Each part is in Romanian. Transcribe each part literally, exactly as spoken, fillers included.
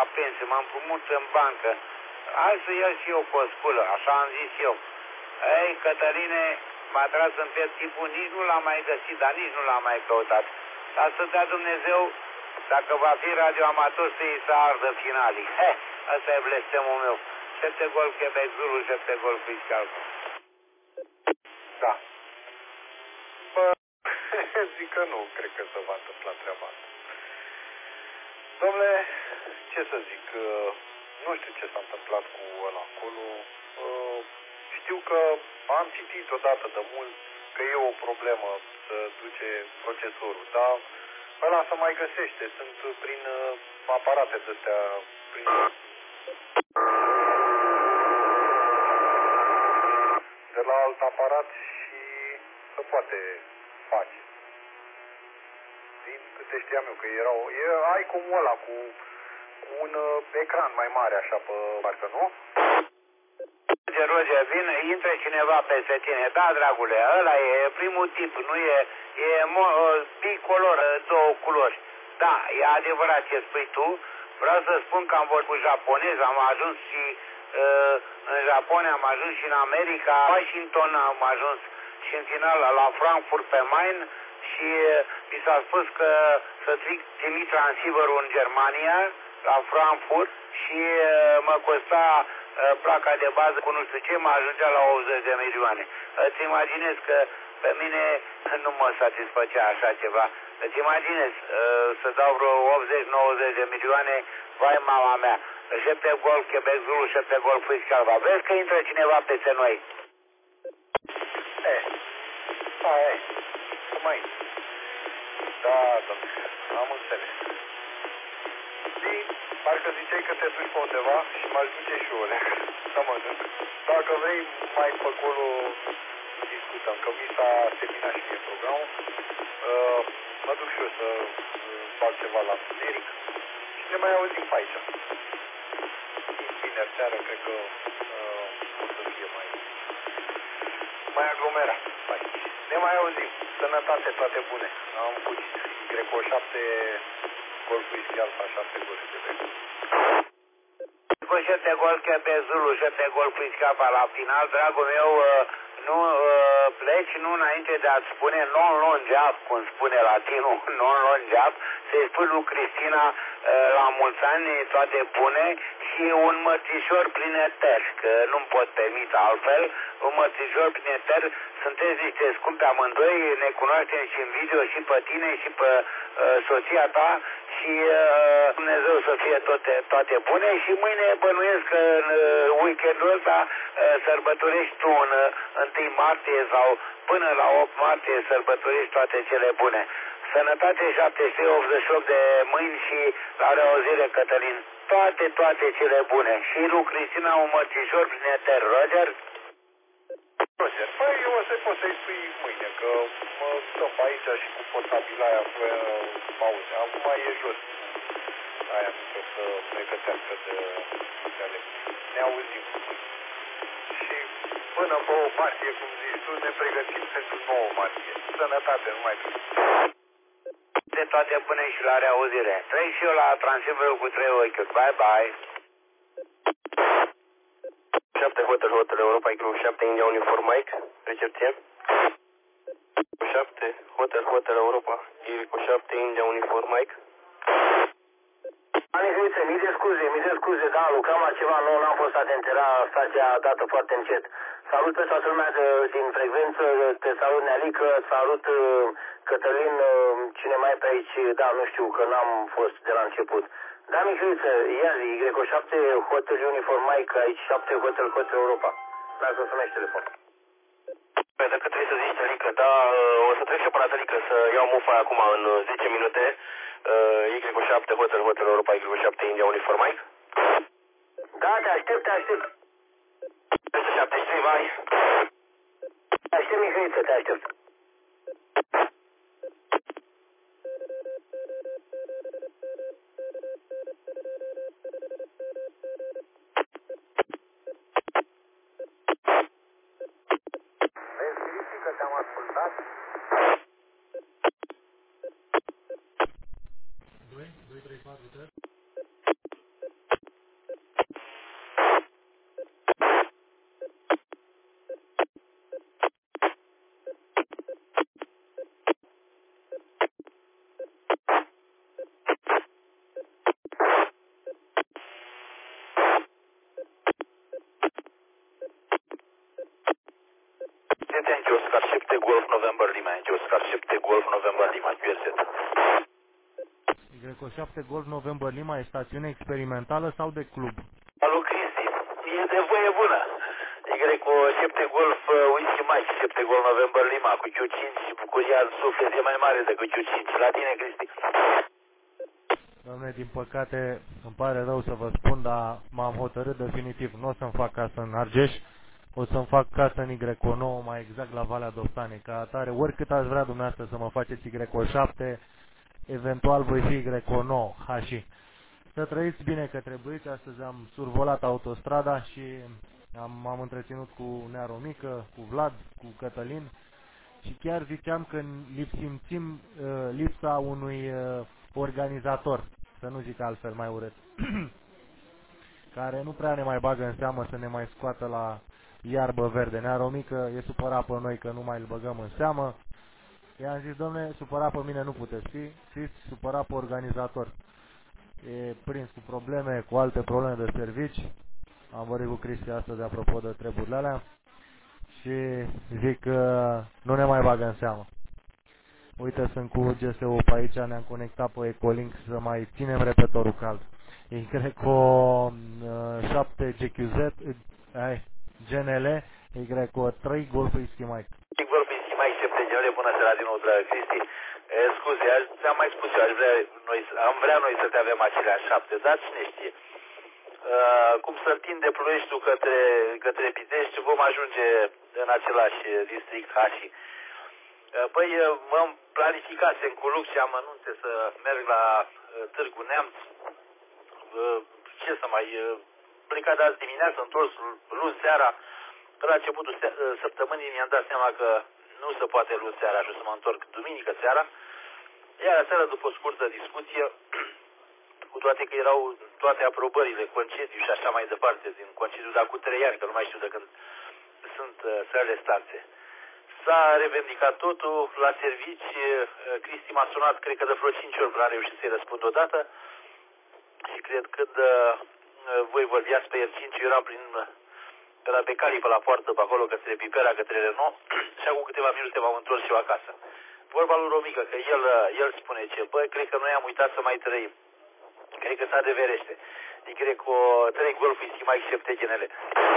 pensie, mă împrumut în bancă. Hai să iau și eu cu o sculă, așa am zis eu. Ei, Cătăline, m-a tras în piept tipul, nici nu l-am mai găsit, dar nici nu l-am mai căutat. Dar să dea Dumnezeu, dacă va fi radioamator, să-i să ardă finalii. He, ăsta e blestemul meu. Șepte Golf Quebec Zulu, șepte Golf Fiscal. Da. Bă, zic că nu, cred că se va întâmpla treaba asta. Dom'le, ce să zic, nu știu ce s-a întâmplat cu ăla acolo. Știu că am citit odată de mult că e o problemă să duce procesorul, dar ăla se mai găsește, sunt prin aparate de-astea, prin... de la alt aparat și se poate face. Din câte știam eu că erau, e, ai cum ăla cu, cu un uh, ecran mai mare așa pe parcă, nu? Roger, Roger, vine, intră cineva peste tine. Da, dragule, ăla e primul tip, nu e, e mo, bicolor, două culori. Da, e adevărat ce spui tu. Vreau să spun că am vorbit cu japonez, am ajuns și uh, în Japonia, am ajuns și în America, Washington am ajuns și în final la Frankfurt pe Main și uh, mi s-a spus că să trimit transceiverul în Germania, la Frankfurt și uh, mă costa uh, placa de bază cu nu știu ce, mă ajungea la optzeci de milioane. Îți imaginezi că pe mine nu mă satisfăcea așa ceva. Îți imaginezi uh, să dau vreo optzeci nouăzeci de milioane, vai mama mea, șepte Golf Quebec Zulu, șepte Golf Fiscal. Vezi că intră cineva peste noi. Eh, aia e, să mai Da, domnule, am înțeles. Zi, parcă ziceai că te duci pe undeva și m-aș duce și eu, să mănânc. Dacă vrei, mai pe acolo discutăm, că mi s-a terminat și mie programul. Uh, mă duc și eu să uh, fac ceva la întuneric și ne mai auzim pe aici. Vineri seară, cred că uh, o să fie mai, mai aglomerat aici. Ne mai auzim. Sănătate, toate bune. Am fugit. Greco șapte, Golf Fiscal, șapte Golf Quebec. Cu șepte Golf Quebec Zulu, șepte Golf Fiscal la final, dragul meu, nu pleci, nu înainte de a-ți spune non-long job, cum spune latinul, non-long job, să-i spui lui Cristina la mulți ani, toate bune și un mărțișor plin eter, că nu-mi pot permite altfel, un mărțișor plin eter, sunteți niște scumpi amândoi, ne cunoaștem și în video și pe tine și pe uh, soția ta și uh, Dumnezeu să fie toate, toate bune și mâine bănuiesc că în uh, weekendul ăsta uh, sărbătorești tu în uh, întâi martie sau până la opt martie sărbătorești toate cele bune. Sănătate șapte sute optzeci și opt de mâini și la reauzire, Cătălin. Toate, toate cele bune. Și lui Cristina un mărțișor prin eter. Roger? Roger, păi eu o să pot să-i spui mâine, că mă stăm pe aici și cu portabila aia, mă auzi. Acum e jos. Aia mică să pregătească de, de alecții. Ne auzim. Și până pe opt martie, cum zici tu, ne pregătim pentru nouă martie. Sănătate, numai bine. De toate bune și la reauzire. Trec și eu la transferul cu trei ochi. Bye, bye. șapte Hotel Hotel Europa, Group șapte India Uniform Mike, recepție. șapte Hotel Hotel Europa, Group șapte India Uniform Mike. Anicuițe, mii de scuze, mii de scuze, da, lucram la ceva nou, n-am fost atent, era stația dată foarte încet. Salut pe toată lumea de, din frecvență, te salut Nealică, salut Cătălin, cine mai pe aici, da, nu știu, că n-am fost de la început. Da, Micuiță, ia zi, Greco șapte Hotel Uniform Mike, aici șapte Hotel Hotel Europa. Lasă să mergi telefon. Dacă trebuie să zici Tălică, da, o să trec și eu pe la Tălică să iau mufa acum în zece minute. Y șapte Hotel Hotel Europa, Y șapte India Uniform Mike. Da, te aștept, te aștept. Este șaptezeci și trei, vai. Te aștept, Micuiță, te aștept. Vezi, că te-am ascultat. doi, doi, trei, patru, trei. Golf November Lima, N G Oscar șapte Golf November Lima, Q R Z. Y șapte Golf November Lima e stațiune experimentală sau de club? Alo, Cristi, e de voie bună. Y șapte Golf Whisky Mike, șapte Golf November Lima, cu Q cinci, bucuria în suflet e mai mare decât Q cinci. La tine, Cristi. Doamne, din păcate, îmi pare rău să vă spun, dar m-am hotărât definitiv. Nu o să-mi fac casă în Argeș, o să-mi fac casă în Y nouă, mai exact la Valea Doftanei. Ca atare, oricât aș vrea dumneavoastră să mă faceți Y șapte, eventual voi fi Y nouă, H. Să trăiți bine că trebuiți. Astăzi am survolat autostrada și am, m-am întreținut cu Nea Romică, cu Vlad, cu Cătălin și chiar ziceam că simțim uh, lipsa unui uh, organizator, să nu zic altfel mai urât, care nu prea ne mai bagă în seamă să ne mai scoată la iarbă verde. Nea Romică e supărat pe noi că nu mai îl băgăm în seamă. I-am zis, domne, supărat pe mine nu puteți fi, fiți supărat pe organizator. E prins cu probleme, cu alte probleme de servici. Am vorbit cu Cristi astăzi apropo de treburile alea și zic că nu ne mai bagă în seamă. Uite, sunt cu G S U pe aici, ne-am conectat pe Ecolink să mai ținem repetorul cald. Y șapte G Q Z, ai, G N L, Y trei Golf Whisky Mike. Golf Whisky Mike, șapte G N L, bună seara din nou, dragă Cristi. E, scuze, ți-am mai spus eu, aș vrea, noi, am vrea noi să te avem acelea șapte, dar cine știe. Uh, cum să întinde Ploieștiul către, către Pitești, vom ajunge în același district H. Păi, m-am planificasem cu lux și amănunte să merg la uh, Târgu Neamț. Uh, ce să mai... Uh, plecat de azi dimineață, întors luni seara. Pe la începutul se săptămânii mi-am dat seama că nu se poate luni seara și o să mă întorc duminică seara. Iar seara, după o scurtă discuție, cu toate că erau toate aprobările, concediu și așa mai departe, din concediu, dar cu trei ani, că nu mai știu de când sunt uh, sările stanțe. S-a revendicat totul la servici, Cristi m-a sunat, cred că de vreo cinci ori, n-a reușit să-i răspund odată și cred că de, voi vorbeați pe el cinci, eu eram prin, pe la Becali, pe la poartă, pe acolo, către Pipera, către Renault și acum câteva minute m-am întors și eu acasă. Vorba lui Romică, că el, el spune ce, bă, cred că noi am uitat să mai trăim. Cred că s-a deverește. Deci cred că trei Golf Whisky Mike șapte G N L.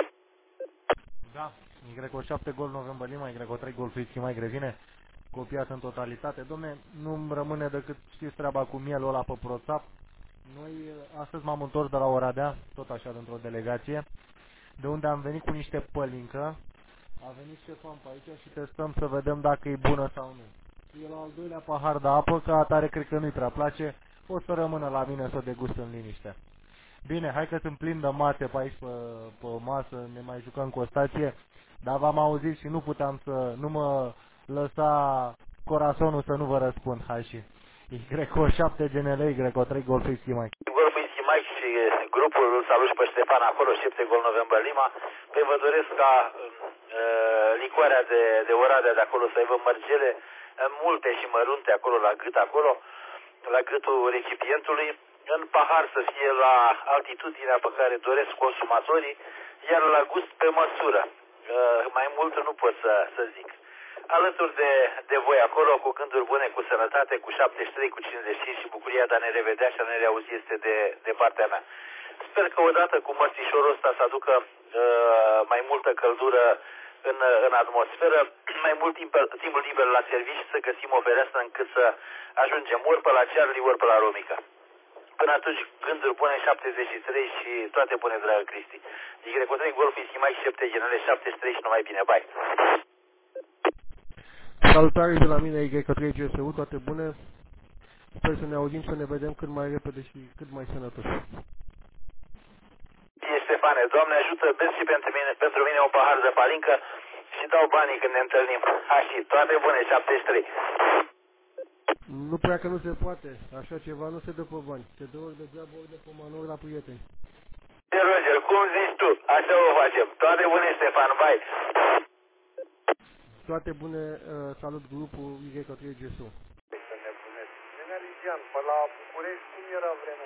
Da. Y șapte Golf November Lima, Y trei Golf Whisky Mike revine copiat în totalitate. Domne, nu-mi rămâne decât, știți treaba cu mielul ăla pe ProSap. Noi astăzi m-am întors de la Oradea, tot așa dintr-o delegație, de unde am venit cu niște pălincă. A venit șefam pe aici și testăm să vedem dacă e bună sau nu. E la al doilea pahar de apă, ca atare cred că nu-i prea place. O să rămână la mine să o degust în liniște. Bine, hai că sunt plin de mate pe aici, pe, pe masă, ne mai jucăm cu o stație. Dar v-am auzit și nu puteam să, nu mă lăsa corazonul să nu vă răspund, hai și. Y șapte G N L, Y trei Golf Whisky Mike. Golf Whisky Mike și grupul îl salut și pe Ștefan acolo, șapte Golf November Lima. Păi vă doresc ca uh, licoarea de, de Oradea de acolo să aibă mărgele multe și mărunte acolo, la gât acolo, la gâtul recipientului, în pahar să fie la altitudinea pe care doresc consumatorii, iar la gust pe măsură. Uh, mai mult nu pot să, să zic. Alături de, de voi acolo, cu gânduri bune, cu sănătate, cu șaptezeci și trei, cu cincizeci și cinci și bucuria de a ne revedea și a ne reauzi este de, de partea mea. Sper că odată cu mărțișorul ăsta să aducă uh, mai multă căldură în, în atmosferă, mai mult timp, timp liber la serviciu, să găsim o fereastră încât să ajungem ori pe la Charlie, ori pe la Romica. Până atunci, gânduri bune, șaptezeci și trei și toate bune, dragă Cristi. Y trei Golf Whisky Mike șapte G N L șaptezeci și trei și numai bine, bye! Salutare de la mine, Y trei G S U, toate bune. Sper să ne auzim, să ne vedem cât mai repede și cât mai sănătos. Ștefane, Doamne ajută, bezi și pentru mine, pentru mine un pahar de palincă și dau banii când ne întâlnim. Ha, și toate bune, șaptezeci și trei. Nu prea că nu se poate, așa ceva nu se dă pe bani. Se dă ori degeaba, ori de pe manori la prieteni. Roger, cum zici tu? Așa o facem. Toate bune, Ștefan, bye! Toate bune, uh, salut grupul Y trei G S U. Să nebunesc. Nenea Ligian, pe la București, cum era vremea?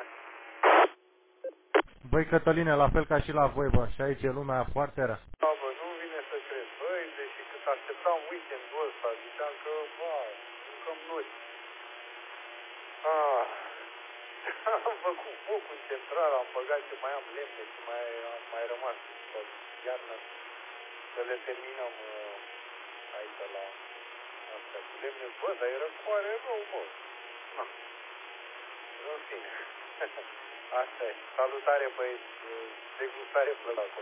Băi, Cătăline, la fel ca și la voi, bă, și aici e lumea foarte rea. Da, bă, nu vine să cred. Băi, deși cât așteptam weekendul ăsta, l-am băgat și mai am lemne și mai am mai rămas tot iarnă să le terminăm uh, aici la astea cu lemne. Bă, dar e răcoare rău, bă. Na. În fine. Asta e. Salutare, băieți. Degustare plăcută.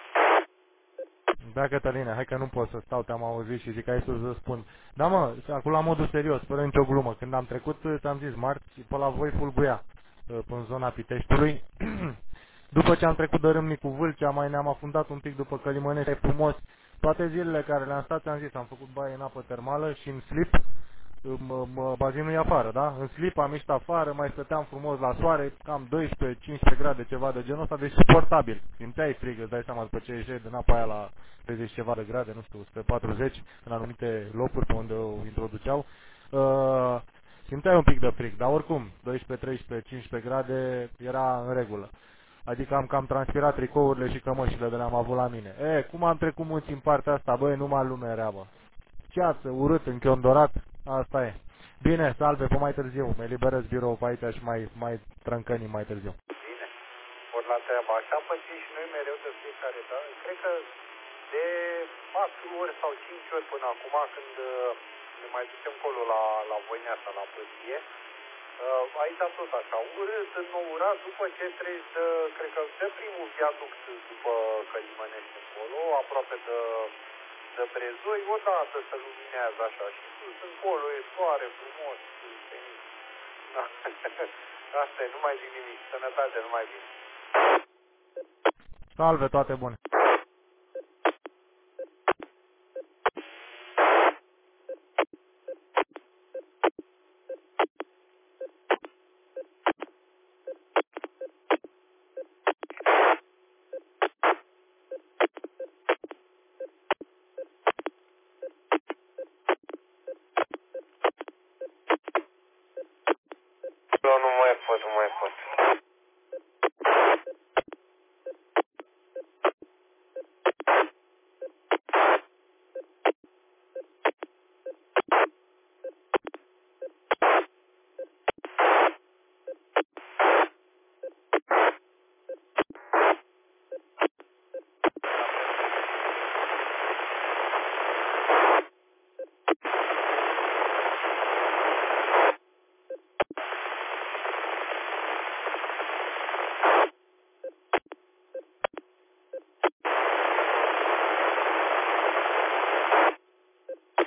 Da, Cătăline, hai că nu pot să stau, te-am auzit și zic hai să-ți răspund. Da, mă, acum la modul serios, fără nicio glumă. Când am trecut, ți-am zis, marți, pe la voi fulguia în zona Piteștiului. După ce am trecut de Râmnicu Vâlcea, mai ne-am afundat un pic după Călimănești, frumos. Toate zilele care le-am stat, ți-am zis, am făcut baie în apă termală și în slip. Bazinul e afară, da? În slip am ieșit afară, mai stăteam frumos la soare, cam doisprezece cincisprezece grade, ceva de genul ăsta, deci suportabil. Simțeai frig, îți dai seama după ce ieși din apa aia la treizeci ceva de grade, nu știu, spre patruzeci, în anumite locuri pe unde o introduceau. Uh, simțeai un pic de frig, dar oricum, doisprezece, treisprezece, cincisprezece grade era în regulă. Adică am cam transpirat tricourile și cămășile de le-am avut la mine. E, cum am trecut mulți în partea asta, băi, numai lumea era, bă. Ceață, urât, închiondorat, asta e. Bine, salve, pe mai târziu. Mă eliberez birou pe aici și mai, mai trâncănim mai târziu. Bine, ori la treaba așa, pățim și noi mereu de fiecare dată. Cred că de patru ori sau cinci ori până acum, când ne mai ducem acolo la, la Voinea asta, la Păție, aici tot așa, urât, înnourat, după ce treci de, cred că de primul viaduct după Călimănești încolo, aproape de de Brezoi, odată se luminează așa și sus încolo e soare frumos, senin. Da. Asta e, nu mai zic nimic, sănătate, nu mai bine. Salve, toate bune. Nu mai pot, nu mai pot.